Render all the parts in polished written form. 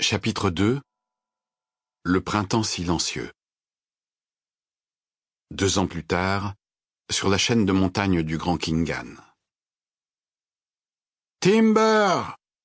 Chapitre 2. Le printemps silencieux. 2 ans plus tard, sur la chaîne de montagnes du Grand Khingan. Timber!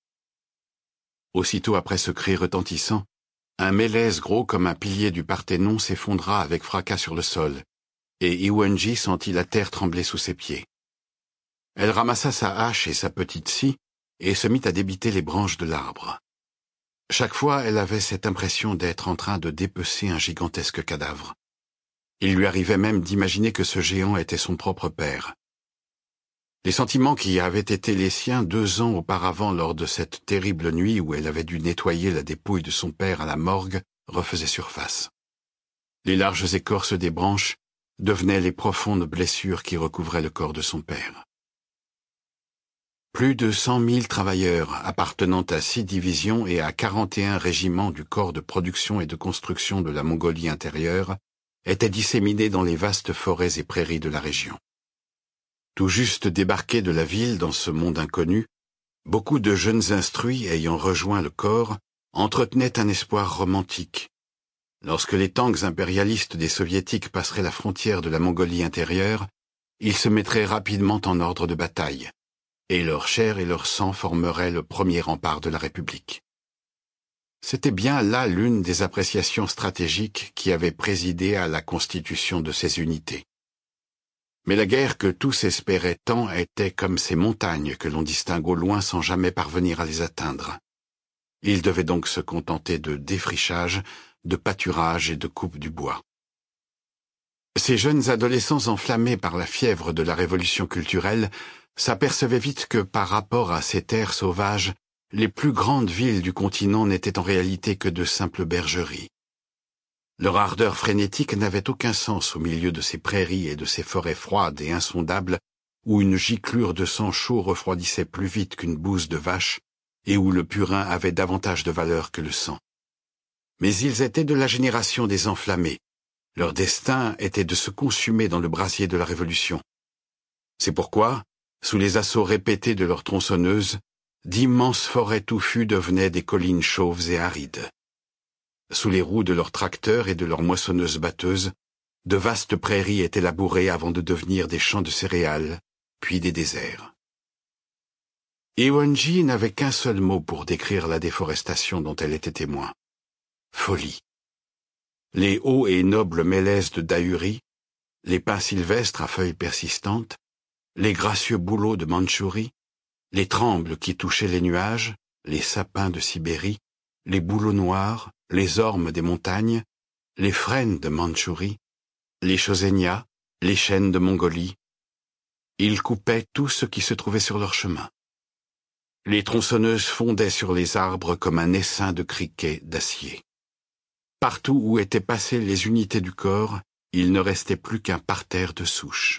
Aussitôt après ce cri retentissant, un mélèze gros comme un pilier du Parthénon s'effondra avec fracas sur le sol, et Iwenji sentit la terre trembler sous ses pieds. Elle ramassa sa hache et sa petite scie, et se mit à débiter les branches de l'arbre. Chaque fois, elle avait cette impression d'être en train de dépecer un gigantesque cadavre. Il lui arrivait même d'imaginer que ce géant était son propre père. Les sentiments qui avaient été les siens 2 ans auparavant lors de cette terrible nuit où elle avait dû nettoyer la dépouille de son père à la morgue refaisaient surface. Les larges écorces des branches devenaient les profondes blessures qui recouvraient le corps de son père. Plus de 100 000 travailleurs appartenant à 6 divisions et à 41 régiments du corps de production et de construction de la Mongolie intérieure étaient disséminés dans les vastes forêts et prairies de la région. Tout juste débarqués de la ville dans ce monde inconnu, beaucoup de jeunes instruits ayant rejoint le corps entretenaient un espoir romantique. Lorsque les tanks impérialistes des soviétiques passeraient la frontière de la Mongolie intérieure, ils se mettraient rapidement en ordre de bataille, et leur chair et leur sang formeraient le premier rempart de la République. C'était bien là l'une des appréciations stratégiques qui avait présidé à la constitution de ces unités. Mais la guerre que tous espéraient tant était comme ces montagnes que l'on distingue au loin sans jamais parvenir à les atteindre. Ils devaient donc se contenter de défrichage, de pâturage et de coupe du bois. Ces jeunes adolescents enflammés par la fièvre de la révolution culturelle s'apercevaient vite que par rapport à ces terres sauvages, les plus grandes villes du continent n'étaient en réalité que de simples bergeries. Leur ardeur frénétique n'avait aucun sens au milieu de ces prairies et de ces forêts froides et insondables où une giclure de sang chaud refroidissait plus vite qu'une bouse de vache et où le purin avait davantage de valeur que le sang. Mais ils étaient de la génération des enflammés. Leur destin était de se consumer dans le brasier de la Révolution. C'est pourquoi, sous les assauts répétés de leurs tronçonneuses, d'immenses forêts touffues devenaient des collines chauves et arides. Sous les roues de leurs tracteurs et de leurs moissonneuses batteuses, de vastes prairies étaient labourées avant de devenir des champs de céréales, puis des déserts. Iwenji n'avait qu'un seul mot pour décrire la déforestation dont elle était témoin. Folie. Les hauts et nobles mélèzes de Dahurie, les pins sylvestres à feuilles persistantes, les gracieux bouleaux de Mandchourie, les trembles qui touchaient les nuages, les sapins de Sibérie, les bouleaux noirs, les ormes des montagnes, les frênes de Mandchourie, les chausénias, les chênes de Mongolie. Ils coupaient tout ce qui se trouvait sur leur chemin. Les tronçonneuses fondaient sur les arbres comme un essaim de criquets d'acier. Partout où étaient passées les unités du corps, il ne restait plus qu'un parterre de souches.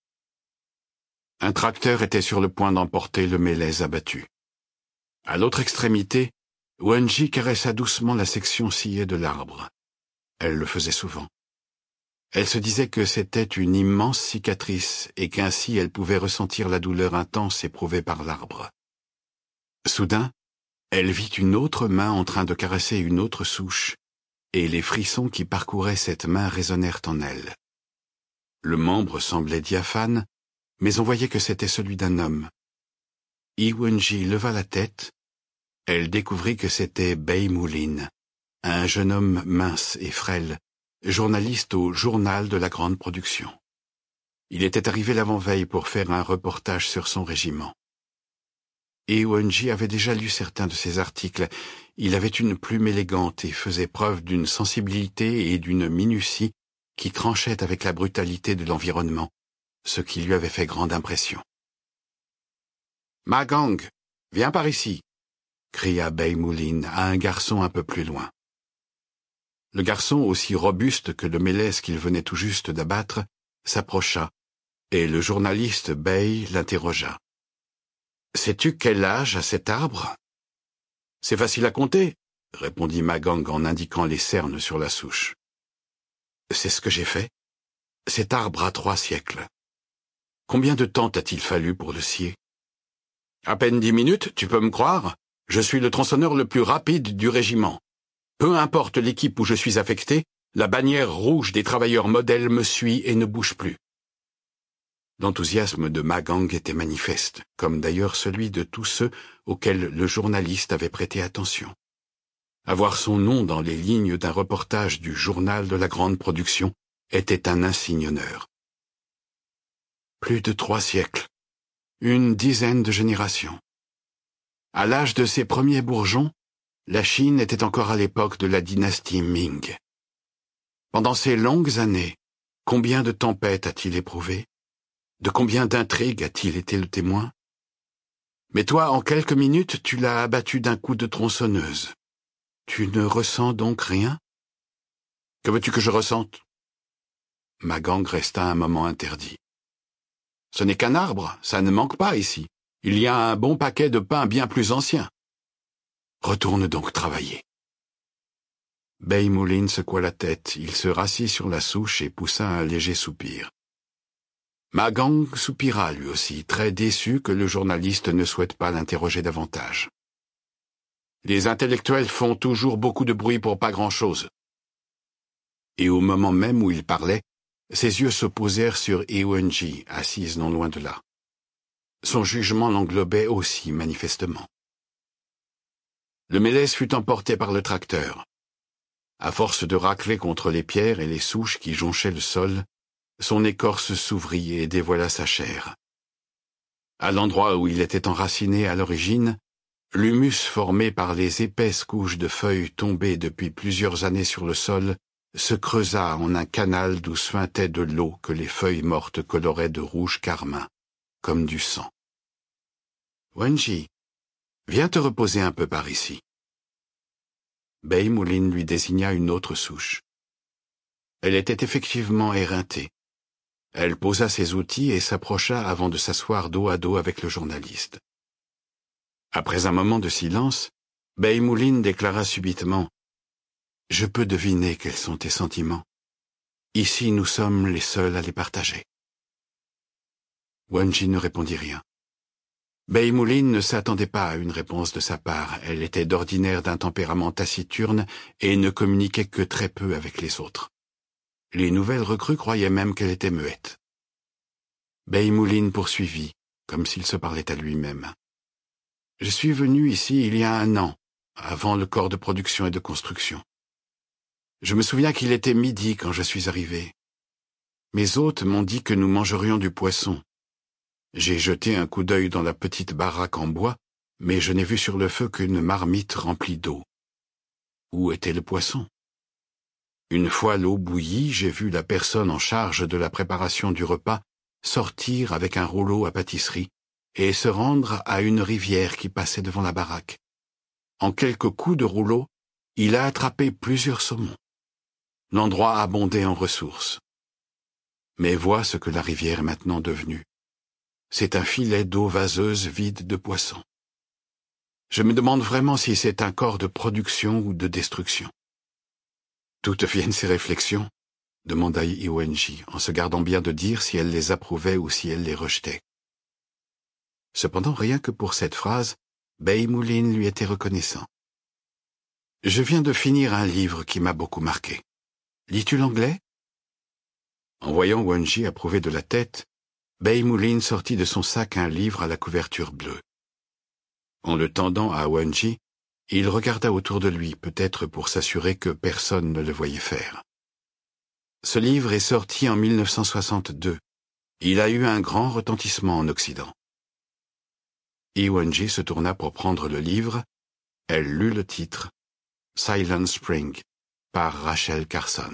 Un tracteur était sur le point d'emporter le mélèze abattu. À l'autre extrémité, Wenji caressa doucement la section sciée de l'arbre. Elle le faisait souvent. Elle se disait que c'était une immense cicatrice et qu'ainsi elle pouvait ressentir la douleur intense éprouvée par l'arbre. Soudain, elle vit une autre main en train de caresser une autre souche, et les frissons qui parcouraient cette main résonnèrent en elle. Le membre semblait diaphane, mais on voyait que c'était celui d'un homme. Iwenji leva la tête. Elle découvrit que c'était Bei Moulin, un jeune homme mince et frêle, journaliste au Journal de la Grande Production. Il était arrivé l'avant-veille pour faire un reportage sur son régiment. Iwenji avait déjà lu certains de ses articles. Il avait une plume élégante et faisait preuve d'une sensibilité et d'une minutie qui tranchaient avec la brutalité de l'environnement, ce qui lui avait fait grande impression. « Magang, viens par ici !» cria Bei Moulin à un garçon un peu plus loin. Le garçon, aussi robuste que le mélèze qu'il venait tout juste d'abattre, s'approcha, et le journaliste Bei l'interrogea. « Sais-tu quel âge a cet arbre ?»« C'est facile à compter, » répondit Magang en indiquant les cernes sur la souche. « C'est ce que j'ai fait. Cet arbre a 3 siècles. Combien de temps t'a-t-il fallu pour le scier ? À peine 10 minutes, tu peux me croire ? Je suis le tronçonneur le plus rapide du régiment. Peu importe l'équipe où je suis affecté, la bannière rouge des travailleurs modèles me suit et ne bouge plus. » L'enthousiasme de Ma Gang était manifeste, comme d'ailleurs celui de tous ceux auxquels le journaliste avait prêté attention. Avoir son nom dans les lignes d'un reportage du journal de la grande production était un insigne honneur. Plus de 3 siècles, une dizaine de générations. À l'âge de ses premiers bourgeons, la Chine était encore à l'époque de la dynastie Ming. Pendant ces longues années, combien de tempêtes a-t-il éprouvé? De combien d'intrigues a-t-il été le témoin? Mais toi, en quelques minutes, tu l'as abattu d'un coup de tronçonneuse. Tu ne ressens donc rien? Que veux-tu que je ressente? Ma Gang resta un moment interdit. Ce n'est qu'un arbre, ça ne manque pas ici. Il y a un bon paquet de pins bien plus anciens. Retourne donc travailler. Bay Moulin secoua la tête, il se rassit sur la souche et poussa un léger soupir. Ma Gang soupira lui aussi, très déçu que le journaliste ne souhaite pas l'interroger davantage. Les intellectuels font toujours beaucoup de bruit pour pas grand-chose. Et au moment même où il parlait, ses yeux se posèrent sur Ewenji, assise non loin de là. Son jugement l'englobait aussi manifestement. Le Mélèze fut emporté par le tracteur. À force de racler contre les pierres et les souches qui jonchaient le sol, son écorce s'ouvrit et dévoila sa chair. À l'endroit où il était enraciné à l'origine, l'humus formé par les épaisses couches de feuilles tombées depuis plusieurs années sur le sol se creusa en un canal d'où suintait de l'eau que les feuilles mortes coloraient de rouge carmin, comme du sang. « Wenji, viens te reposer un peu par ici. » Bay Moulin lui désigna une autre souche. Elle était effectivement éreintée. Elle posa ses outils et s'approcha avant de s'asseoir dos à dos avec le journaliste. Après un moment de silence, Bay Moulin déclara subitement « Je peux deviner quels sont tes sentiments. Ici, nous sommes les seuls à les partager. » Wenji ne répondit rien. Bay Moulin ne s'attendait pas à une réponse de sa part. Elle était d'ordinaire d'un tempérament taciturne et ne communiquait que très peu avec les autres. Les nouvelles recrues croyaient même qu'elle était muette. Bay Moulin poursuivit, comme s'il se parlait à lui-même. « Je suis venu ici il y a 1 an, avant le corps de production et de construction. Je me souviens qu'il était midi quand je suis arrivé. Mes hôtes m'ont dit que nous mangerions du poisson. J'ai jeté un coup d'œil dans la petite baraque en bois, mais je n'ai vu sur le feu qu'une marmite remplie d'eau. Où était le poisson? Une fois l'eau bouillie, j'ai vu la personne en charge de la préparation du repas sortir avec un rouleau à pâtisserie et se rendre à une rivière qui passait devant la baraque. En quelques coups de rouleau, il a attrapé plusieurs saumons. L'endroit abondait en ressources. Mais vois ce que la rivière est maintenant devenue. C'est un filet d'eau vaseuse vide de poissons. Je me demande vraiment si c'est un corps de production ou de destruction. » D'où te viennent ces réflexions? Demanda Ewenji, en se gardant bien de dire si elle les approuvait ou si elle les rejetait. Cependant, rien que pour cette phrase, Bay Moulin lui était reconnaissant. « Je viens de finir un livre qui m'a beaucoup marqué. Lis-tu l'anglais ?» En voyant Wenji approuver de la tête, Bay Moulin sortit de son sac un livre à la couverture bleue. En le tendant à Wenji, il regarda autour de lui, peut-être pour s'assurer que personne ne le voyait faire. Ce livre est sorti en 1962. Il a eu un grand retentissement en Occident. Ewenji se tourna pour prendre le livre. Elle lut le titre « Silent Spring » par Rachel Carson.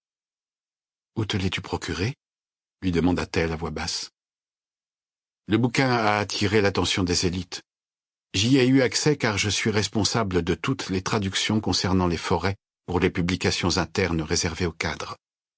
« Où te l'es-tu procuré ?» lui demanda-t-elle à voix basse. Le bouquin a attiré l'attention des élites. J'y ai eu accès car je suis responsable de toutes les traductions concernant les forêts pour les publications internes réservées aux cadres.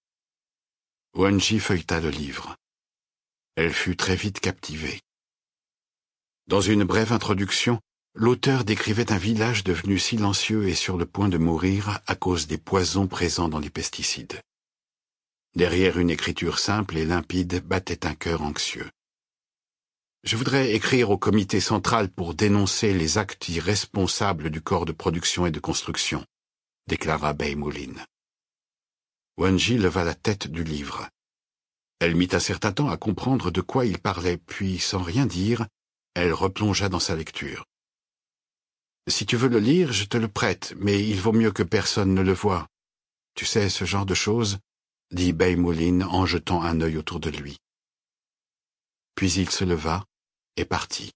Wenji feuilleta le livre. Elle fut très vite captivée. Dans une brève introduction, l'auteur décrivait un village devenu silencieux et sur le point de mourir à cause des poisons présents dans les pesticides. Derrière une écriture simple et limpide battait un cœur anxieux. Je voudrais écrire au comité central pour dénoncer les actes irresponsables du corps de production et de construction, déclara Bay Moulin. Wenji leva la tête du livre. Elle mit un certain temps à comprendre de quoi il parlait, puis, sans rien dire, elle replongea dans sa lecture. « Si tu veux le lire, je te le prête, mais il vaut mieux que personne ne le voie. Tu sais, ce genre de choses, » dit Bay Moulin en jetant un œil autour de lui. Puis il se leva et partit.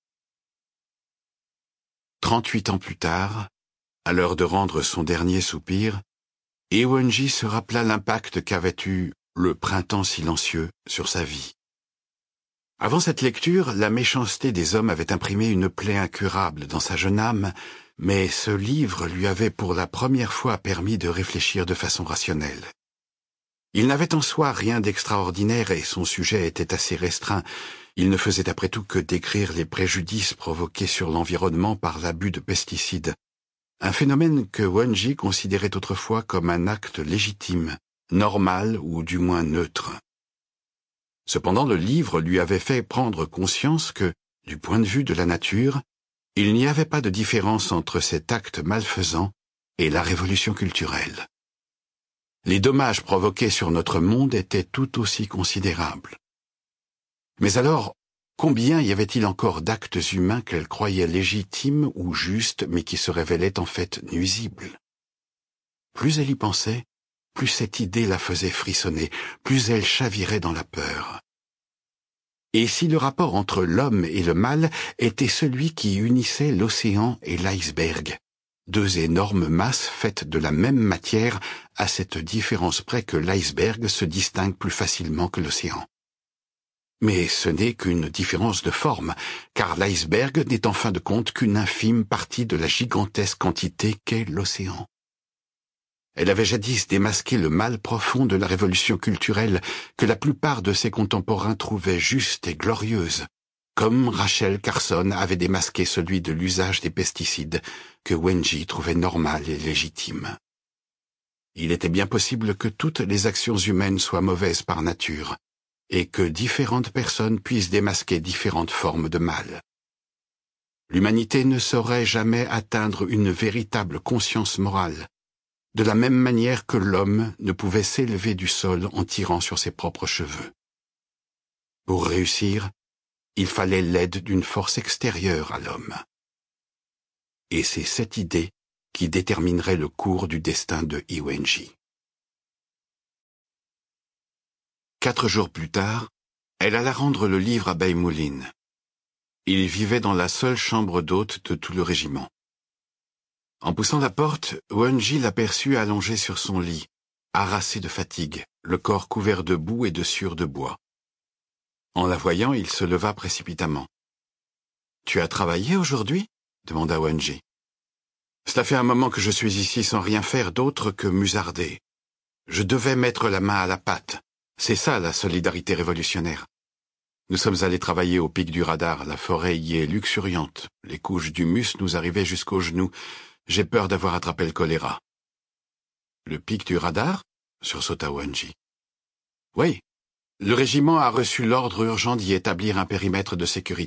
38 ans plus tard, à l'heure de rendre son dernier soupir, Ewenji se rappela l'impact qu'avait eu le printemps silencieux sur sa vie. Avant cette lecture, la méchanceté des hommes avait imprimé une plaie incurable dans sa jeune âme, mais ce livre lui avait pour la première fois permis de réfléchir de façon rationnelle. Il n'avait en soi rien d'extraordinaire et son sujet était assez restreint. Il ne faisait après tout que décrire les préjudices provoqués sur l'environnement par l'abus de pesticides, un phénomène que Wenji considérait autrefois comme un acte légitime, normal ou du moins neutre. Cependant, le livre lui avait fait prendre conscience que, du point de vue de la nature, il n'y avait pas de différence entre cet acte malfaisant et la révolution culturelle. Les dommages provoqués sur notre monde étaient tout aussi considérables. Mais alors, combien y avait-il encore d'actes humains qu'elle croyait légitimes ou justes, mais qui se révélaient en fait nuisibles? Plus elle y pensait, plus cette idée la faisait frissonner, plus elle chavirait dans la peur. Et si le rapport entre l'homme et le mal était celui qui unissait l'océan et l'iceberg, deux énormes masses faites de la même matière, à cette différence près que l'iceberg se distingue plus facilement que l'océan. Mais ce n'est qu'une différence de forme, car l'iceberg n'est en fin de compte qu'une infime partie de la gigantesque entité qu'est l'océan. Elle avait jadis démasqué le mal profond de la révolution culturelle que la plupart de ses contemporains trouvaient juste et glorieuse, comme Rachel Carson avait démasqué celui de l'usage des pesticides que Wenji trouvait normal et légitime. Il était bien possible que toutes les actions humaines soient mauvaises par nature, et que différentes personnes puissent démasquer différentes formes de mal. L'humanité ne saurait jamais atteindre une véritable conscience morale, de la même manière que l'homme ne pouvait s'élever du sol en tirant sur ses propres cheveux. Pour réussir, il fallait l'aide d'une force extérieure à l'homme. Et c'est cette idée qui déterminerait le cours du destin de Ewenji. 4 jours plus tard, elle alla rendre le livre à Bay Moulin. Il vivait dans la seule chambre d'hôte de tout le régiment. En poussant la porte, Wenji l'aperçut allongé sur son lit, harassé de fatigue, le corps couvert de boue et de sciure de bois. En la voyant, il se leva précipitamment. « Tu as travaillé aujourd'hui » demanda Wenji. « Cela fait un moment que je suis ici sans rien faire d'autre que musarder. Je devais mettre la main à la pâte. C'est ça la solidarité révolutionnaire. Nous sommes allés travailler au pic du radar. La forêt y est luxuriante. Les couches d'humus nous arrivaient jusqu'aux genoux. J'ai peur d'avoir attrapé le choléra. »« Le pic du radar » sursauta Wenji. « Oui. Le régiment a reçu l'ordre urgent d'y établir un périmètre de sécurité. »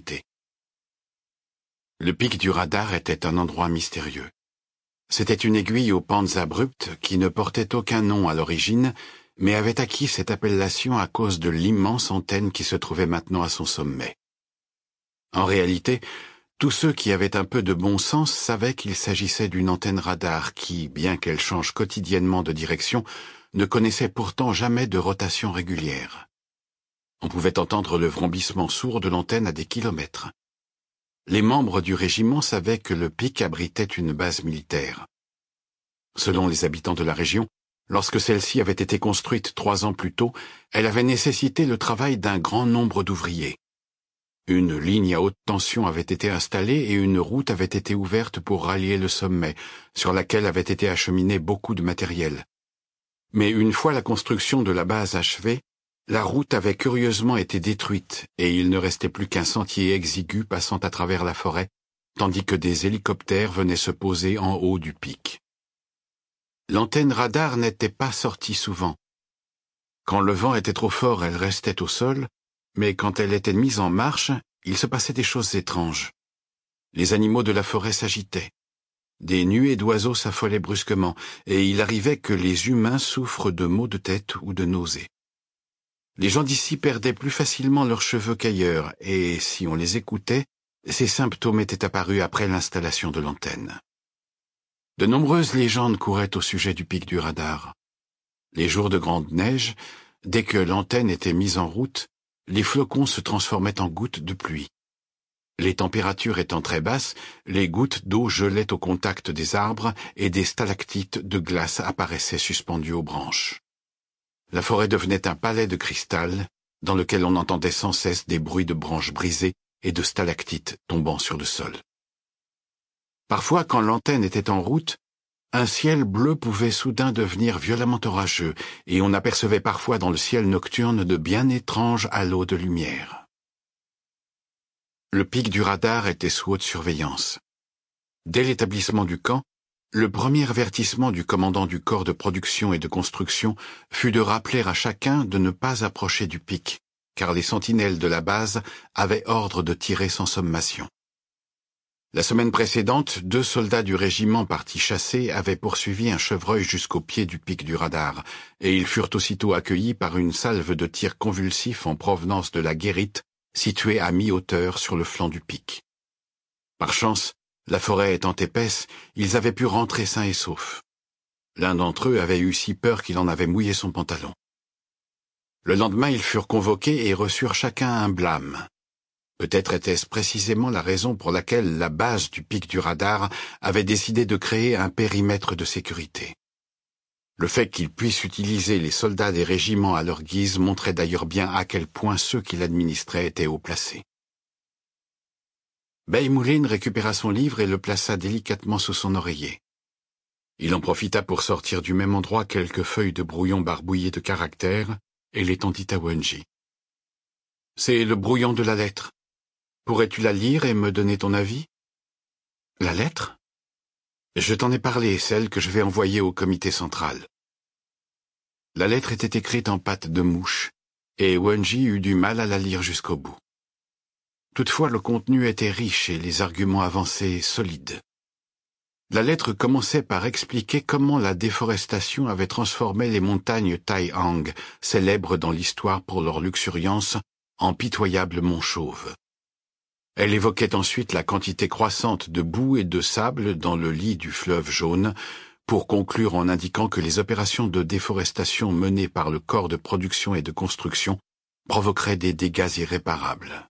Le pic du radar était un endroit mystérieux. C'était une aiguille aux pentes abruptes qui ne portait aucun nom à l'origine, mais avait acquis cette appellation à cause de l'immense antenne qui se trouvait maintenant à son sommet. En réalité, tous ceux qui avaient un peu de bon sens savaient qu'il s'agissait d'une antenne radar qui, bien qu'elle change quotidiennement de direction, ne connaissait pourtant jamais de rotation régulière. On pouvait entendre le vrombissement sourd de l'antenne à des kilomètres. Les membres du régiment savaient que le pic abritait une base militaire. Selon les habitants de la région, lorsque celle-ci avait été construite 3 ans plus tôt, elle avait nécessité le travail d'un grand nombre d'ouvriers. Une ligne à haute tension avait été installée et une route avait été ouverte pour rallier le sommet, sur laquelle avait été acheminé beaucoup de matériel. Mais une fois la construction de la base achevée, la route avait curieusement été détruite et il ne restait plus qu'un sentier exigu passant à travers la forêt, tandis que des hélicoptères venaient se poser en haut du pic. L'antenne radar n'était pas sortie souvent. Quand le vent était trop fort, elle restait au sol, mais quand elle était mise en marche, il se passait des choses étranges. Les animaux de la forêt s'agitaient. Des nuées d'oiseaux s'affolaient brusquement, et il arrivait que les humains souffrent de maux de tête ou de nausées. Les gens d'ici perdaient plus facilement leurs cheveux qu'ailleurs, et si on les écoutait, ces symptômes étaient apparus après l'installation de l'antenne. De nombreuses légendes couraient au sujet du pic du radar. Les jours de grande neige, dès que l'antenne était mise en route, les flocons se transformaient en gouttes de pluie. Les températures étant très basses, les gouttes d'eau gelaient au contact des arbres et des stalactites de glace apparaissaient suspendues aux branches. La forêt devenait un palais de cristal dans lequel on entendait sans cesse des bruits de branches brisées et de stalactites tombant sur le sol. Parfois, quand l'antenne était en route, un ciel bleu pouvait soudain devenir violemment orageux, et on apercevait parfois dans le ciel nocturne de bien étranges halos de lumière. Le pic du radar était sous haute surveillance. Dès l'établissement du camp, le premier avertissement du commandant du corps de production et de construction fut de rappeler à chacun de ne pas approcher du pic, car les sentinelles de la base avaient ordre de tirer sans sommation. La semaine précédente, 2 soldats du régiment partis chasser avaient poursuivi un chevreuil jusqu'au pied du pic du radar, et ils furent aussitôt accueillis par une salve de tirs convulsifs en provenance de la guérite, située à mi-hauteur sur le flanc du pic. Par chance, la forêt étant épaisse, ils avaient pu rentrer sains et saufs. L'un d'entre eux avait eu si peur qu'il en avait mouillé son pantalon. Le lendemain, ils furent convoqués et reçurent chacun un blâme. Peut-être était-ce précisément la raison pour laquelle la base du pic du radar avait décidé de créer un périmètre de sécurité. Le fait qu'ils puissent utiliser les soldats des régiments à leur guise montrait d'ailleurs bien à quel point ceux qui l'administraient étaient haut placés. Bay Moulin récupéra son livre et le plaça délicatement sous son oreiller. Il en profita pour sortir du même endroit quelques feuilles de brouillon barbouillées de caractères et les tendit à Wenji. « C'est le brouillon de la lettre. Pourrais-tu la lire et me donner ton avis ?»« La lettre ? Je t'en ai parlé, celle que je vais envoyer au comité central. » La lettre était écrite en pâte de mouche, et Wenji eut du mal à la lire jusqu'au bout. Toutefois, le contenu était riche et les arguments avancés solides. La lettre commençait par expliquer comment la déforestation avait transformé les montagnes Taihang, célèbres dans l'histoire pour leur luxuriance, en pitoyables monts chauves. Elle évoquait ensuite la quantité croissante de boue et de sable dans le lit du fleuve jaune, pour conclure en indiquant que les opérations de déforestation menées par le corps de production et de construction provoqueraient des dégâts irréparables.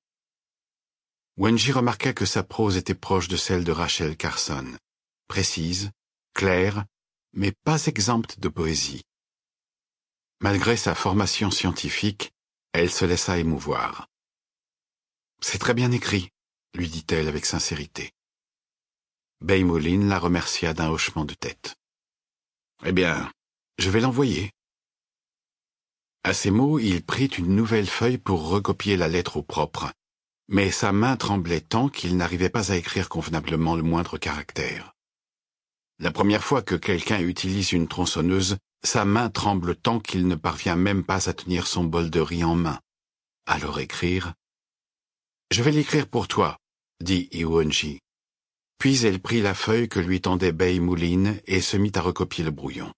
Wenji remarqua que sa prose était proche de celle de Rachel Carson, précise, claire, mais pas exempte de poésie. Malgré sa formation scientifique, elle se laissa émouvoir. « C'est très bien écrit », lui dit-elle avec sincérité. Bay Moulin la remercia d'un hochement de tête. « Eh bien, je vais l'envoyer. » À ces mots, il prit une nouvelle feuille pour recopier la lettre au propre, mais sa main tremblait tant qu'il n'arrivait pas à écrire convenablement le moindre caractère. La première fois que quelqu'un utilise une tronçonneuse, sa main tremble tant qu'il ne parvient même pas à tenir son bol de riz en main. Alors écrire... « Je vais l'écrire pour toi, » dit Wenji. Puis elle prit la feuille que lui tendait Bay Moulin et se mit à recopier le brouillon.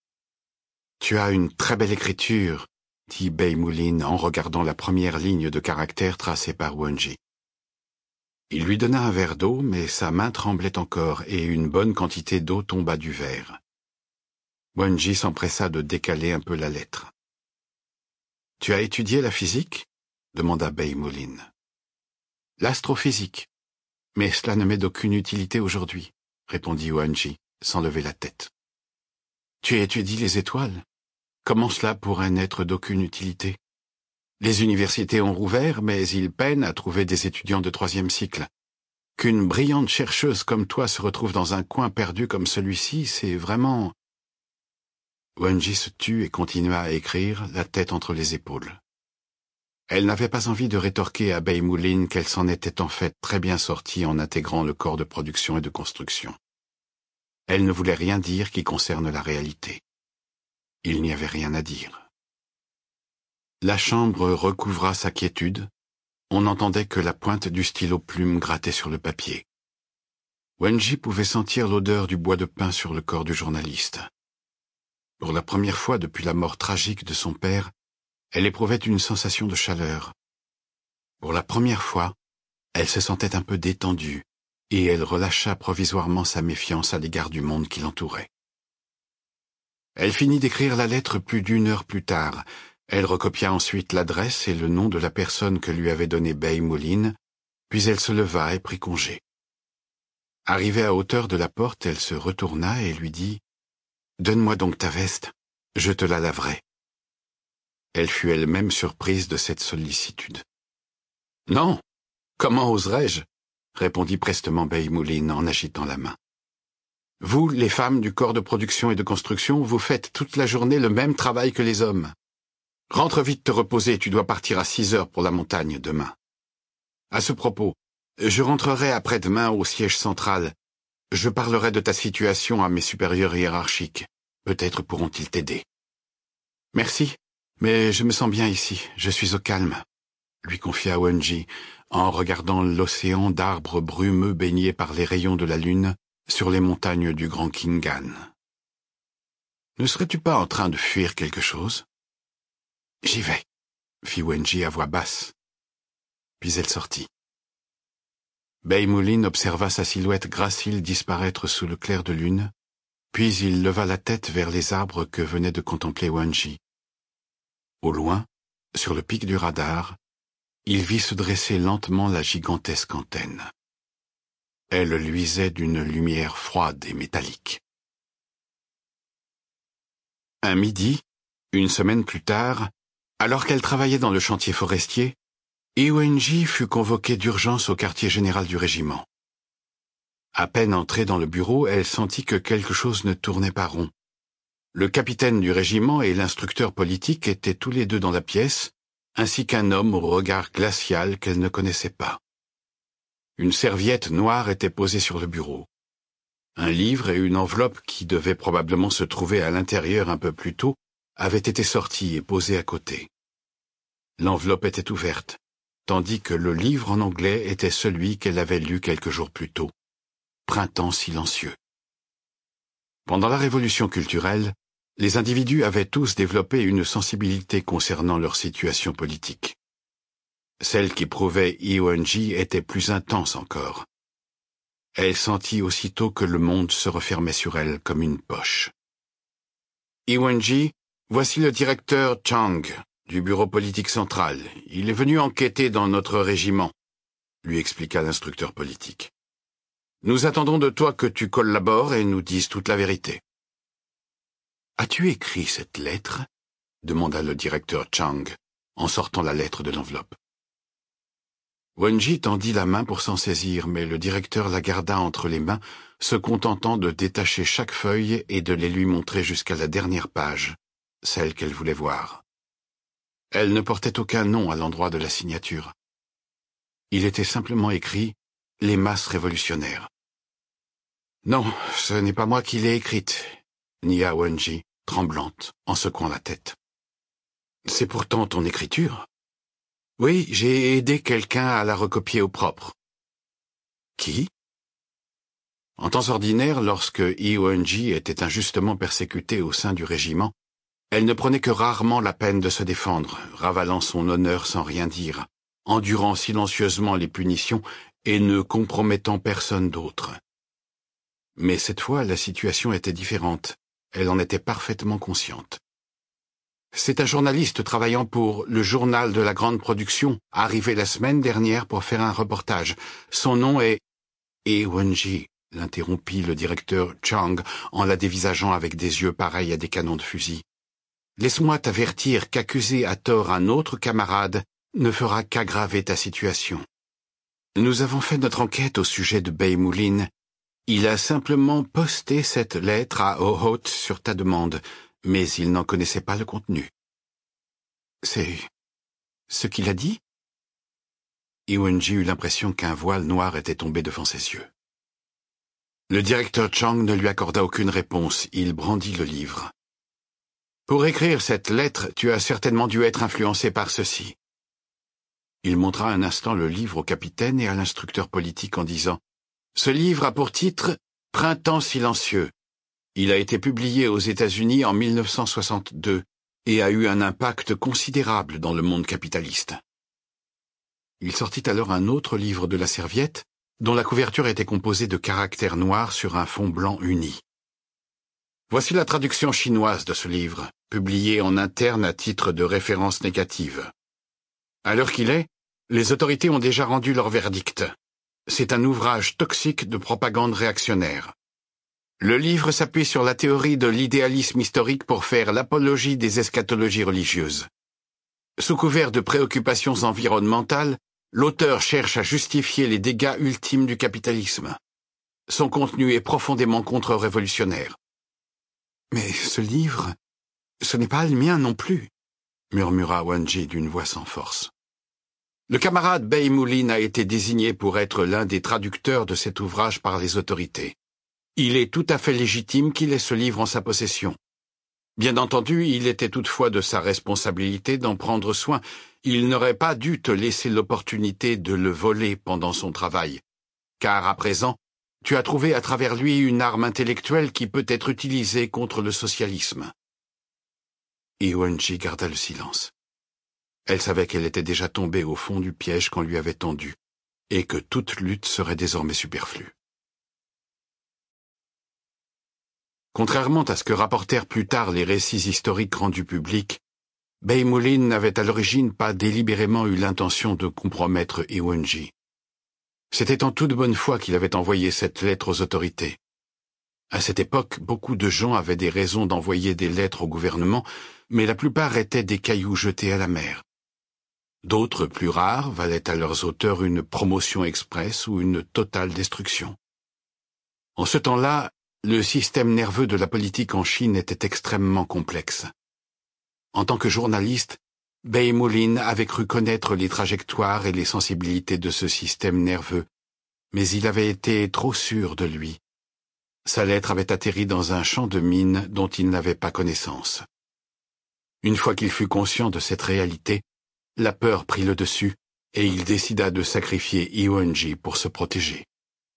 « Tu as une très belle écriture, » dit Bay Moulin en regardant la première ligne de caractère tracée par Wenji. Il lui donna un verre d'eau, mais sa main tremblait encore et une bonne quantité d'eau tomba du verre. Wenji s'empressa de décaler un peu la lettre. « Tu as étudié la physique ?» demanda Bay Moulin. « L'astrophysique. Mais cela ne m'est d'aucune utilité aujourd'hui, » répondit Wenji, sans lever la tête. « Tu étudies les étoiles ? Comment cela pourrait n'être d'aucune utilité ? Les universités ont rouvert, mais ils peinent à trouver des étudiants de 3e cycle. Qu'une brillante chercheuse comme toi se retrouve dans un coin perdu comme celui-ci, c'est vraiment... » Wenji se tut et continua à écrire, la tête entre les épaules. Elle n'avait pas envie de rétorquer à Bay Moulin qu'elle s'en était en fait très bien sortie en intégrant le corps de production et de construction. Elle ne voulait rien dire qui concerne la réalité. Il n'y avait rien à dire. La chambre recouvra sa quiétude, On n'entendait que la pointe du stylo plume gratter sur le papier. Wenji pouvait sentir l'odeur du bois de pin sur le corps du journaliste. Pour la première fois depuis la mort tragique de son père, elle éprouvait une sensation de chaleur. Pour la première fois, elle se sentait un peu détendue, et elle relâcha provisoirement sa méfiance à l'égard du monde qui l'entourait. Elle finit d'écrire la lettre plus d'1 heure plus tard. Elle recopia ensuite l'adresse et le nom de la personne que lui avait donné Bay Moulin, puis elle se leva et prit congé. Arrivée à hauteur de la porte, elle se retourna et lui dit « Donne-moi donc ta veste, je te la laverai. » Elle fut elle-même surprise de cette sollicitude. « Non, comment oserais-je » répondit prestement Bay Moulin en agitant la main. « Vous, les femmes du corps de production et de construction, vous faites toute la journée le même travail que les hommes. Rentre vite te reposer, tu dois partir à 6 heures pour la montagne demain. À ce propos, je rentrerai après-demain au siège central. Je parlerai de ta situation à mes supérieurs hiérarchiques. Peut-être pourront-ils t'aider. »« Merci, mais je me sens bien ici, je suis au calme, » lui confia Wenji, en regardant l'océan d'arbres brumeux baigné par les rayons de la lune sur les montagnes du Grand Khingan. « Ne serais-tu pas en train de fuir quelque chose ?»« J'y vais, » fit Wenji à voix basse. Puis elle sortit. Bay Moulin observa sa silhouette gracile disparaître sous le clair de lune, puis il leva la tête vers les arbres que venait de contempler Wenji. Au loin, sur le pic du radar, il vit se dresser lentement la gigantesque antenne. Elle luisait d'une lumière froide et métallique. Un midi, 1 semaine plus tard, alors qu'elle travaillait dans le chantier forestier, Wenji fut convoquée d'urgence au quartier général du régiment. À peine entrée dans le bureau, elle sentit que quelque chose ne tournait pas rond. Le capitaine du régiment et l'instructeur politique étaient tous les deux dans la pièce, ainsi qu'un homme au regard glacial qu'elle ne connaissait pas. Une serviette noire était posée sur le bureau. Un livre et une enveloppe qui devaient probablement se trouver à l'intérieur un peu plus tôt avaient été sortis et posés à côté. L'enveloppe était ouverte, tandis que le livre en anglais était celui qu'elle avait lu quelques jours plus tôt, Printemps silencieux. Pendant la révolution culturelle, les individus avaient tous développé une sensibilité concernant leur situation politique. Celle qu'éprouvait Wenji était plus intense encore. Elle sentit aussitôt que le monde se refermait sur elle comme une poche. « Wenji, voici le directeur Chang, du bureau politique central. Il est venu enquêter dans notre régiment, » lui expliqua l'instructeur politique. « Nous attendons de toi que tu collabores et nous dises toute la vérité. »« As-tu écrit cette lettre ?» demanda le directeur Chang, en sortant la lettre de l'enveloppe. Wenji tendit la main pour s'en saisir, mais le directeur la garda entre les mains, se contentant de détacher chaque feuille et de les lui montrer jusqu'à la dernière page, celle qu'elle voulait voir. Elle ne portait aucun nom à l'endroit de la signature. Il était simplement écrit « Les masses révolutionnaires ». « Non, ce n'est pas moi qui l'ai écrite », nia Wenji, tremblante, en secouant la tête. « C'est pourtant ton écriture. » « Oui, j'ai aidé quelqu'un à la recopier au propre. »« Qui ?» En temps ordinaire, lorsque Wenji était injustement persécutée au sein du régiment, elle ne prenait que rarement la peine de se défendre, ravalant son honneur sans rien dire, endurant silencieusement les punitions et ne compromettant personne d'autre. Mais cette fois, la situation était différente. Elle en était parfaitement consciente. C'est un journaliste travaillant pour le journal de la grande production, arrivé la semaine dernière pour faire un reportage. Son nom est... Wenji, l'interrompit le directeur Chang en la dévisageant avec des yeux pareils à des canons de fusil. Laisse-moi t'avertir qu'accuser à tort un autre camarade ne fera qu'aggraver ta situation. Nous avons fait notre enquête au sujet de Bay Moulin. Il a simplement posté cette lettre à Ohot sur ta demande, mais il n'en connaissait pas le contenu. C'est ce qu'il a dit? Wenji eut l'impression qu'un voile noir était tombé devant ses yeux. Le directeur Chang ne lui accorda aucune réponse, il brandit le livre. Pour écrire cette lettre, tu as certainement dû être influencé par ceci. Il montra un instant le livre au capitaine et à l'instructeur politique en disant « Ce livre a pour titre « Printemps silencieux ». Il a été publié aux États-Unis en 1962 et a eu un impact considérable dans le monde capitaliste. » Il sortit alors un autre livre de la serviette, dont la couverture était composée de caractères noirs sur un fond blanc uni. Voici la traduction chinoise de ce livre, publié en interne à titre de référence négative. À l'heure qu'il est, les autorités ont déjà rendu leur verdict. C'est un ouvrage toxique de propagande réactionnaire. Le livre s'appuie sur la théorie de l'idéalisme historique pour faire l'apologie des eschatologies religieuses. Sous couvert de préoccupations environnementales, l'auteur cherche à justifier les dégâts ultimes du capitalisme. Son contenu est profondément contre-révolutionnaire. « Mais ce livre, ce n'est pas le mien non plus, » murmura Wenji d'une voix sans force. Le camarade Bei Moulin a été désigné pour être l'un des traducteurs de cet ouvrage par les autorités. Il est tout à fait légitime qu'il ait ce livre en sa possession. Bien entendu, il était toutefois de sa responsabilité d'en prendre soin. Il n'aurait pas dû te laisser l'opportunité de le voler pendant son travail, car à présent, tu as trouvé à travers lui une arme intellectuelle qui peut être utilisée contre le socialisme. Wenji garda le silence. Elle savait qu'elle était déjà tombée au fond du piège qu'on lui avait tendu, et que toute lutte serait désormais superflue. Contrairement à ce que rapportèrent plus tard les récits historiques rendus publics, Bei Moulin n'avait à l'origine pas délibérément eu l'intention de compromettre Wenji. C'était en toute bonne foi qu'il avait envoyé cette lettre aux autorités. À cette époque, beaucoup de gens avaient des raisons d'envoyer des lettres au gouvernement, mais la plupart étaient des cailloux jetés à la mer. D'autres, plus rares, valaient à leurs auteurs une promotion express ou une totale destruction. En ce temps-là, le système nerveux de la politique en Chine était extrêmement complexe. En tant que journaliste, Bei Moulin avait cru connaître les trajectoires et les sensibilités de ce système nerveux, mais il avait été trop sûr de lui. Sa lettre avait atterri dans un champ de mines dont il n'avait pas connaissance. Une fois qu'il fut conscient de cette réalité, la peur prit le dessus et il décida de sacrifier Wenji pour se protéger.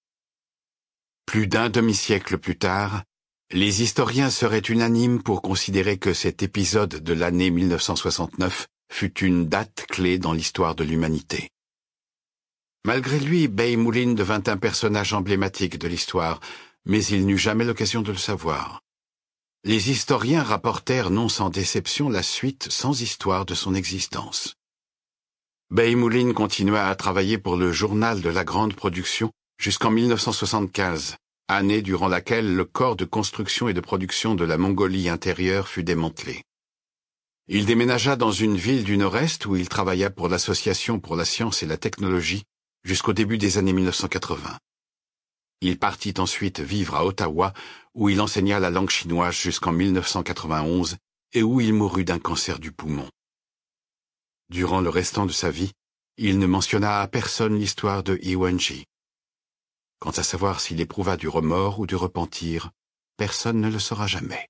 Plus d'un demi-siècle plus tard, les historiens seraient unanimes pour considérer que cet épisode de l'année 1969 fut une date clé dans l'histoire de l'humanité. Malgré lui, Bei Moulin devint un personnage emblématique de l'histoire, mais il n'eut jamais l'occasion de le savoir. Les historiens rapportèrent non sans déception la suite sans histoire de son existence. Bei Moulin continua à travailler pour le journal de la grande production jusqu'en 1975, année durant laquelle le corps de construction et de production de la Mongolie intérieure fut démantelé. Il déménagea dans une ville du Nord-Est où il travailla pour l'Association pour la science et la technologie jusqu'au début des années 1980. Il partit ensuite vivre à Ottawa où il enseigna la langue chinoise jusqu'en 1991 et où il mourut d'un cancer du poumon. Durant le restant de sa vie, il ne mentionna à personne l'histoire de Wenji. Quant à savoir s'il éprouva du remords ou du repentir, personne ne le saura jamais.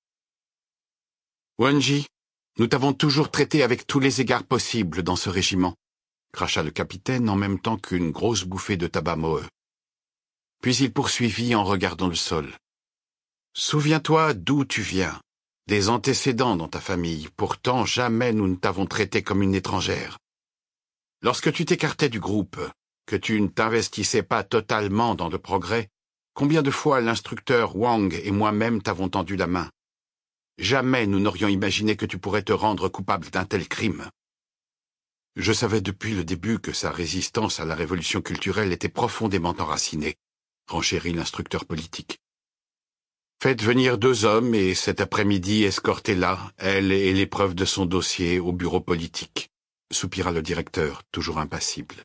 Wenji, nous t'avons toujours traité avec tous les égards possibles dans ce régiment, cracha le capitaine en même temps qu'une grosse bouffée de tabac moheux. Puis il poursuivit en regardant le sol. Souviens-toi d'où tu viens. Des antécédents dans ta famille, pourtant jamais nous ne t'avons traité comme une étrangère. Lorsque tu t'écartais du groupe, que tu ne t'investissais pas totalement dans le progrès, combien de fois l'instructeur Wang et moi-même t'avons tendu la main? Jamais nous n'aurions imaginé que tu pourrais te rendre coupable d'un tel crime. Je savais depuis le début que sa résistance à la révolution culturelle était profondément enracinée, renchérit l'instructeur politique. Faites venir 2 hommes et cet après-midi escortez-la, elle et l'épreuve de son dossier, au bureau politique, soupira le directeur, toujours impassible.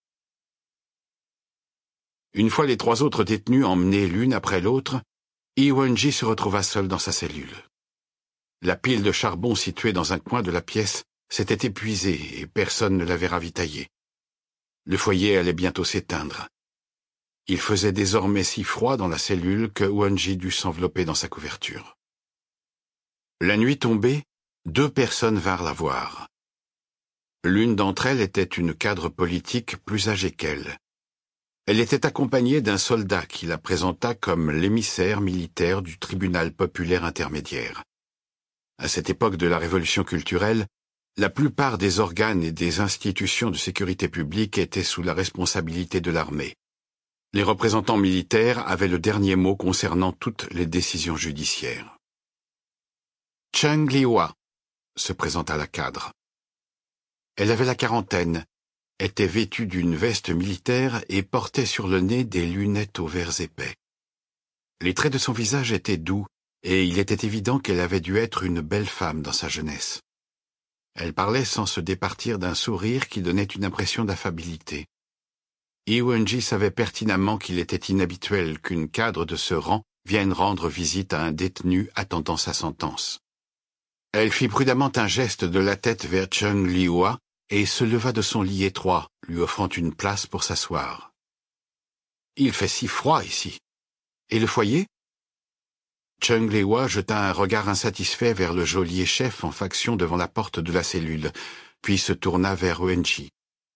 Une fois les 3 autres détenus emmenés l'une après l'autre, Wenji se retrouva seul dans sa cellule. La pile de charbon située dans un coin de la pièce s'était épuisée et personne ne l'avait ravitaillée. Le foyer allait bientôt s'éteindre. Il faisait désormais si froid dans la cellule que Wenji dut s'envelopper dans sa couverture. La nuit tombée, 2 personnes vinrent la voir. L'une d'entre elles était une cadre politique plus âgée qu'elle. Elle était accompagnée d'un soldat qui la présenta comme l'émissaire militaire du tribunal populaire intermédiaire. À cette époque de la révolution culturelle, la plupart des organes et des institutions de sécurité publique étaient sous la responsabilité de l'armée. Les représentants militaires avaient le dernier mot concernant toutes les décisions judiciaires. Cheng Liwa se présenta la cadre. Elle avait la quarantaine, était vêtue d'une veste militaire et portait sur le nez des lunettes aux verres épais. Les traits de son visage étaient doux, et il était évident qu'elle avait dû être une belle femme dans sa jeunesse. Elle parlait sans se départir d'un sourire qui donnait une impression d'affabilité. Iwenji savait pertinemment qu'il était inhabituel qu'une cadre de ce rang vienne rendre visite à un détenu attendant sa sentence. Elle fit prudemment un geste de la tête vers Cheng Liwa et se leva de son lit étroit, lui offrant une place pour s'asseoir. « Il fait si froid ici. Et le foyer ?» Cheng Liwa jeta un regard insatisfait vers le geôlier chef en faction devant la porte de la cellule, puis se tourna vers Wenji.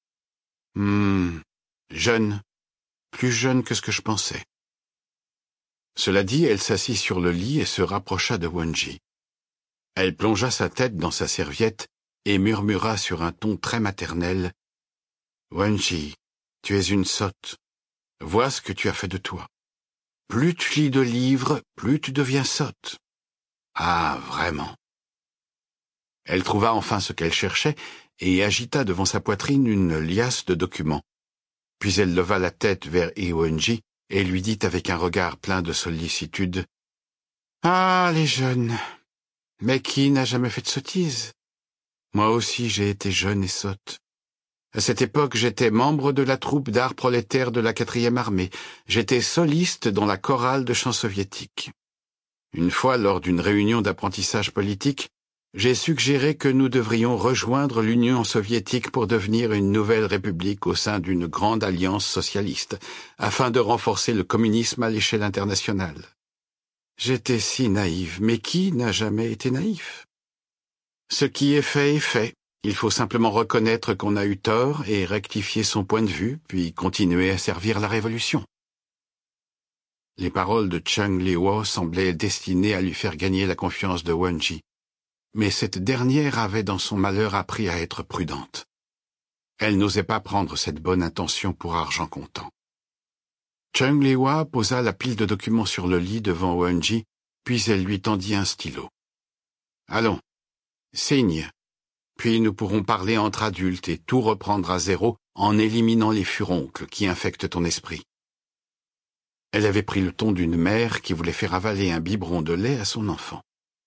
Jeune, plus jeune que ce que je pensais. » Cela dit, elle s'assit sur le lit et se rapprocha de Wenji. Elle plongea sa tête dans sa serviette et murmura sur un ton très maternel. « Wenji, tu es une sotte. Vois ce que tu as fait de toi. Plus tu lis de livres, plus tu deviens sotte. » Ah, vraiment. Elle trouva enfin ce qu'elle cherchait et agita devant sa poitrine une liasse de documents. Puis elle leva la tête vers Iwenji et lui dit avec un regard plein de sollicitude. « Ah, les jeunes. Mais qui n'a jamais fait de sottise? Moi aussi j'ai été jeune et sotte. À cette époque, j'étais membre de la troupe d'art prolétaire de la 4e armée. J'étais soliste dans la chorale de chant soviétique. Une fois, lors d'une réunion d'apprentissage politique, j'ai suggéré que nous devrions rejoindre l'Union soviétique pour devenir une nouvelle république au sein d'une grande alliance socialiste, afin de renforcer le communisme à l'échelle internationale. J'étais si naïve, mais qui n'a jamais été naïf? Ce qui est fait est fait. Il faut simplement reconnaître qu'on a eu tort et rectifier son point de vue, puis continuer à servir la révolution. Les paroles de Cheng Liwa semblaient destinées à lui faire gagner la confiance de Wenji, mais cette dernière avait dans son malheur appris à être prudente. Elle n'osait pas prendre cette bonne intention pour argent comptant. Cheng Liwa posa la pile de documents sur le lit devant Wenji, puis elle lui tendit un stylo. « Allons, signe. Puis nous pourrons parler entre adultes et tout reprendre à zéro en éliminant les furoncles qui infectent ton esprit. » Elle avait pris le ton d'une mère qui voulait faire avaler un biberon de lait à son enfant.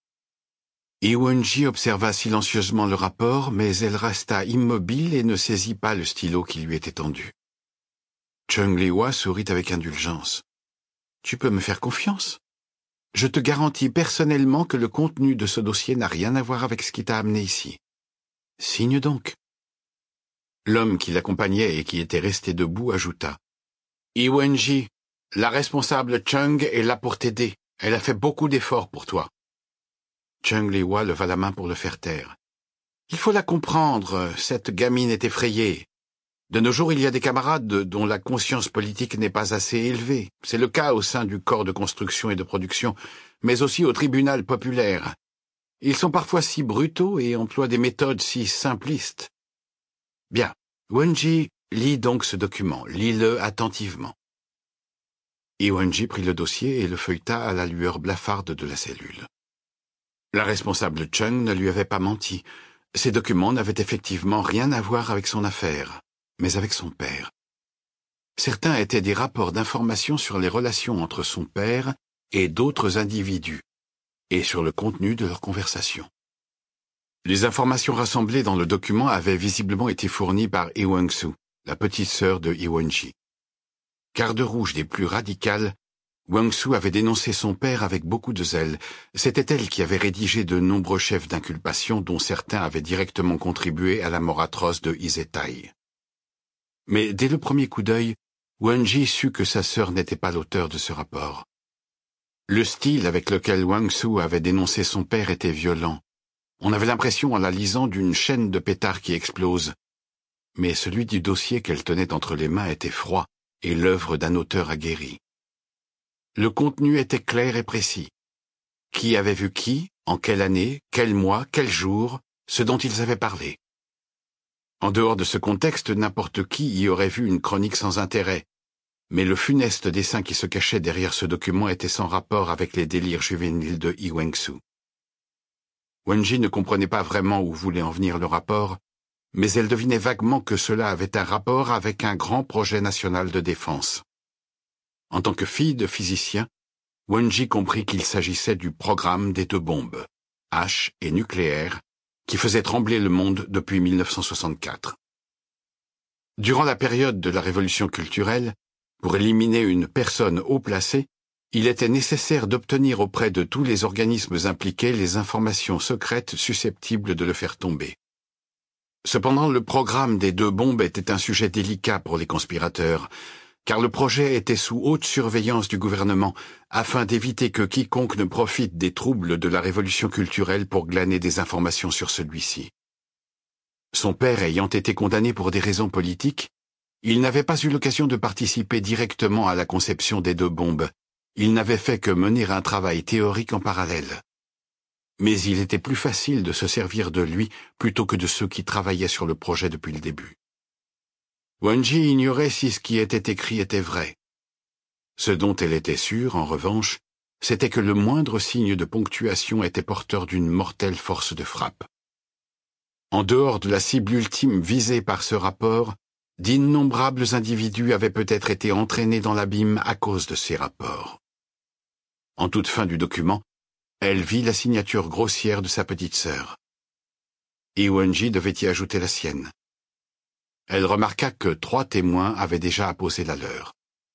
Iwenji observa silencieusement le rapport, mais elle resta immobile et ne saisit pas le stylo qui lui était tendu. Cheng Liwa sourit avec indulgence. « Tu peux me faire confiance? Je te garantis personnellement que le contenu de ce dossier n'a rien à voir avec ce qui t'a amené ici. Signe donc. » L'homme qui l'accompagnait et qui était resté debout ajouta. « Iwenji, la responsable Cheng est là pour t'aider. Elle a fait beaucoup d'efforts pour toi. » Cheng Liwa leva la main pour le faire taire. « Il faut la comprendre, cette gamine est effrayée. De nos jours, il y a des camarades dont la conscience politique n'est pas assez élevée. C'est le cas au sein du corps de construction et de production, mais aussi au tribunal populaire. Ils sont parfois si brutaux et emploient des méthodes si simplistes. Bien, Wenji, lis donc ce document, lis-le attentivement. » Iwenji prit le dossier et le feuilleta à la lueur blafarde de la cellule. La responsable Cheng ne lui avait pas menti. Ces documents n'avaient effectivement rien à voir avec son affaire, mais avec son père. Certains étaient des rapports d'information sur les relations entre son père et d'autres individus, et sur le contenu de leur conversation. Les informations rassemblées dans le document avaient visiblement été fournies par Iwang-su, la petite sœur de Iwenji. Garde rouge des plus radicales, Wang-su avait dénoncé son père avec beaucoup de zèle. C'était elle qui avait rédigé de nombreux chefs d'inculpation dont certains avaient directement contribué à la mort atroce de Isetai. Mais dès le premier coup d'œil, Wenji sut que sa sœur n'était pas l'auteur de ce rapport. Le style avec lequel Wang-su avait dénoncé son père était violent, On avait l'impression, en la lisant, d'une chaîne de pétards qui explose. Mais celui du dossier qu'elle tenait entre les mains était froid et l'œuvre d'un auteur aguerri. Le contenu était clair et précis. Qui avait vu qui, en quelle année, quel mois, quel jour, ce dont ils avaient parlé. En dehors de ce contexte, n'importe qui y aurait vu une chronique sans intérêt, mais le funeste dessein qui se cachait derrière ce document était sans rapport avec les délires juvéniles de Yi Wengsu. Wenji ne comprenait pas vraiment où voulait en venir le rapport, mais elle devinait vaguement que cela avait un rapport avec un grand projet national de défense. En tant que fille de physicien, Wenji comprit qu'il s'agissait du programme des 2 bombes, H et nucléaire, qui faisait trembler le monde depuis 1964. Durant la période de la révolution culturelle, pour éliminer une personne haut placée, il était nécessaire d'obtenir auprès de tous les organismes impliqués les informations secrètes susceptibles de le faire tomber. Cependant, le programme des 2 bombes était un sujet délicat pour les conspirateurs, car le projet était sous haute surveillance du gouvernement, afin d'éviter que quiconque ne profite des troubles de la révolution culturelle pour glaner des informations sur celui-ci. Son père ayant été condamné pour des raisons politiques, il n'avait pas eu l'occasion de participer directement à la conception des 2 bombes. Il n'avait fait que mener un travail théorique en parallèle. Mais il était plus facile de se servir de lui plutôt que de ceux qui travaillaient sur le projet depuis le début. Wenji ignorait si ce qui était écrit était vrai. Ce dont elle était sûre, en revanche, c'était que le moindre signe de ponctuation était porteur d'une mortelle force de frappe. En dehors de la cible ultime visée par ce rapport, d'innombrables individus avaient peut-être été entraînés dans l'abîme à cause de ces rapports. En toute fin du document, elle vit la signature grossière de sa petite sœur. Wenji devait y ajouter la sienne. Elle remarqua que 3 témoins avaient déjà apposé la leur.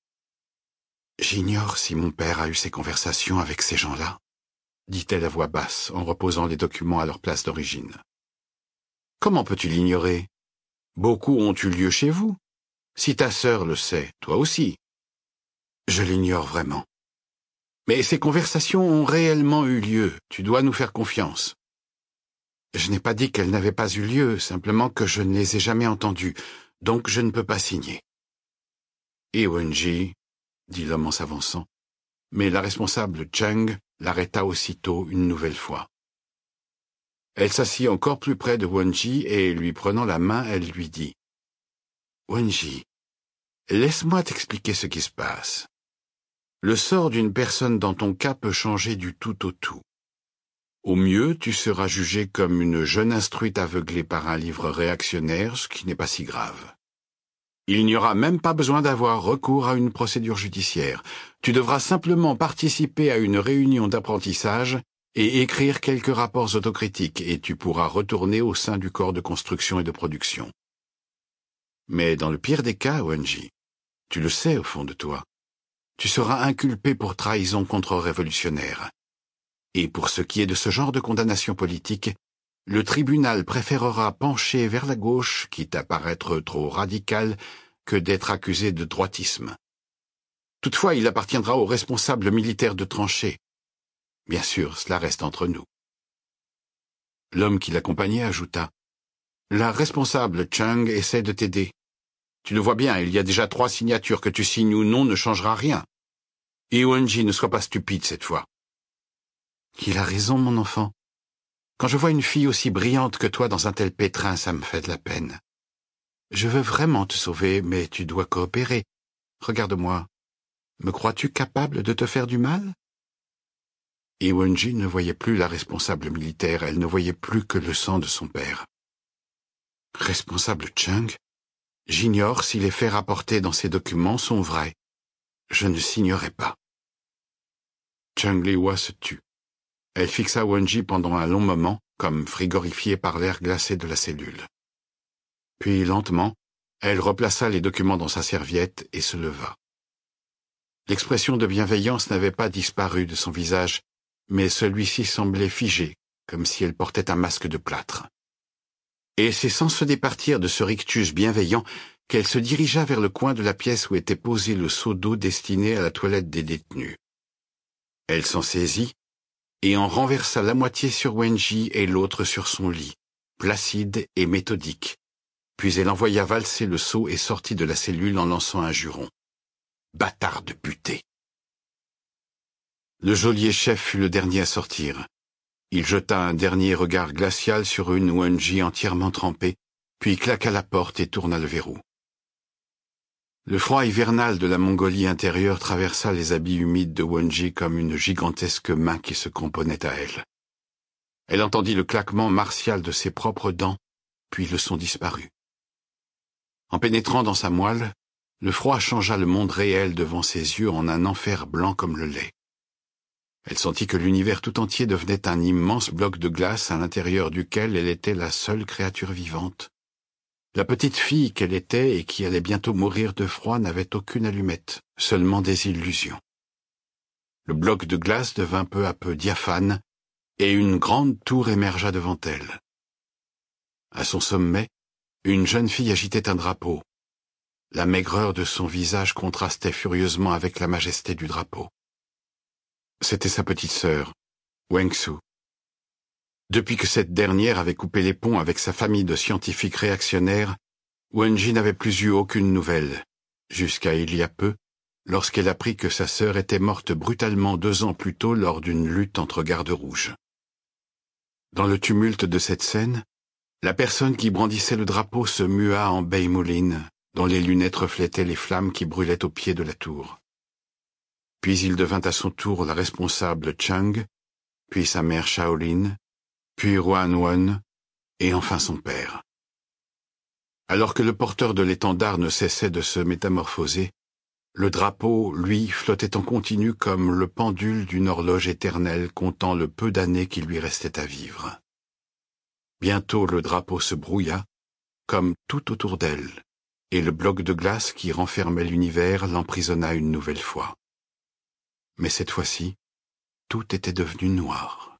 « J'ignore si mon père a eu ces conversations avec ces gens-là, » dit-elle à voix basse en reposant les documents à leur place d'origine. « Comment peux-tu l'ignorer? Beaucoup ont eu lieu chez vous. Si ta sœur le sait, toi aussi. »« Je l'ignore vraiment. Mais ces conversations ont réellement eu lieu, tu dois nous faire confiance. » « Je n'ai pas dit qu'elles n'avaient pas eu lieu, simplement que je ne les ai jamais entendues, donc je ne peux pas signer. »« Wenji, » dit l'homme en s'avançant, mais la responsable Cheng l'arrêta aussitôt une nouvelle fois. Elle s'assit encore plus près de Wenji et, lui prenant la main, elle lui dit « Wenji, laisse-moi t'expliquer ce qui se passe. Le sort d'une personne dans ton cas peut changer du tout au tout. Au mieux, tu seras jugé comme une jeune instruite aveuglée par un livre réactionnaire, ce qui n'est pas si grave. Il n'y aura même pas besoin d'avoir recours à une procédure judiciaire. Tu devras simplement participer à une réunion d'apprentissage et écrire quelques rapports autocritiques, et tu pourras retourner au sein du corps de construction et de production. Mais dans le pire des cas, Wenji, tu le sais au fond de toi, tu seras inculpé pour trahison contre-révolutionnaire. Et pour ce qui est de ce genre de condamnation politique, le tribunal préférera pencher vers la gauche, quitte à paraître trop radical, que d'être accusé de droitisme. Toutefois, il appartiendra aux responsables militaires de trancher. Bien sûr, cela reste entre nous. L'homme qui l'accompagnait ajouta « La responsable Cheng essaie de t'aider. Tu le vois bien, il y a déjà 3 signatures, que tu signes ou non ne changera rien. Wenji, ne sois pas stupide cette fois. » Il a raison, mon enfant. Quand je vois une fille aussi brillante que toi dans un tel pétrin, ça me fait de la peine. Je veux vraiment te sauver, mais tu dois coopérer. Regarde-moi. Me crois-tu capable de te faire du mal? Wenji ne voyait plus la responsable militaire, elle ne voyait plus que le sang de son père. Responsable Cheng? J'ignore si les faits rapportés dans ces documents sont vrais. Je ne signerai pas. Cheng Liwa se tut. Elle fixa Wenji pendant un long moment, comme frigorifiée par l'air glacé de la cellule. Puis, lentement, elle replaça les documents dans sa serviette et se leva. L'expression de bienveillance n'avait pas disparu de son visage, mais celui-ci semblait figé, comme si elle portait un masque de plâtre. Et c'est sans se départir de ce rictus bienveillant qu'elle se dirigea vers le coin de la pièce où était posé le seau d'eau destiné à la toilette des détenus. Elle s'en saisit, et en renversa la moitié sur Wenji et l'autre sur son lit, placide et méthodique. Puis elle envoya valser le seau et sortit de la cellule en lançant un juron. Bâtarde butée. Le geôlier chef fut le dernier à sortir. Il jeta un dernier regard glacial sur une Wenji entièrement trempée, puis claqua la porte et tourna le verrou. Le froid hivernal de la Mongolie intérieure traversa les habits humides de Wenji comme une gigantesque main qui se cramponnait à elle. Elle entendit le claquement martial de ses propres dents, puis le son disparut. En pénétrant dans sa moelle, le froid changea le monde réel devant ses yeux en un enfer blanc comme le lait. Elle sentit que l'univers tout entier devenait un immense bloc de glace à l'intérieur duquel elle était la seule créature vivante. La petite fille qu'elle était et qui allait bientôt mourir de froid n'avait aucune allumette, seulement des illusions. Le bloc de glace devint peu à peu diaphane, et une grande tour émergea devant elle. À son sommet, une jeune fille agitait un drapeau. La maigreur de son visage contrastait furieusement avec la majesté du drapeau. C'était sa petite sœur, Wengsu. Depuis que cette dernière avait coupé les ponts avec sa famille de scientifiques réactionnaires, Wenji n'avait plus eu aucune nouvelle, jusqu'à il y a peu, lorsqu'elle apprit que sa sœur était morte brutalement 2 ans plus tôt lors d'une lutte entre gardes rouges. Dans le tumulte de cette scène, la personne qui brandissait le drapeau se mua en Beimulin, dont les lunettes reflétaient les flammes qui brûlaient au pied de la tour. Puis il devint à son tour la responsable Chang, puis sa mère Shaolin, puis Ruanwon, et enfin son père. Alors que le porteur de l'étendard ne cessait de se métamorphoser, le drapeau, lui, flottait en continu comme le pendule d'une horloge éternelle comptant le peu d'années qui lui restaient à vivre. Bientôt le drapeau se brouilla, comme tout autour d'elle, et le bloc de glace qui renfermait l'univers l'emprisonna une nouvelle fois. Mais cette fois-ci, tout était devenu noir.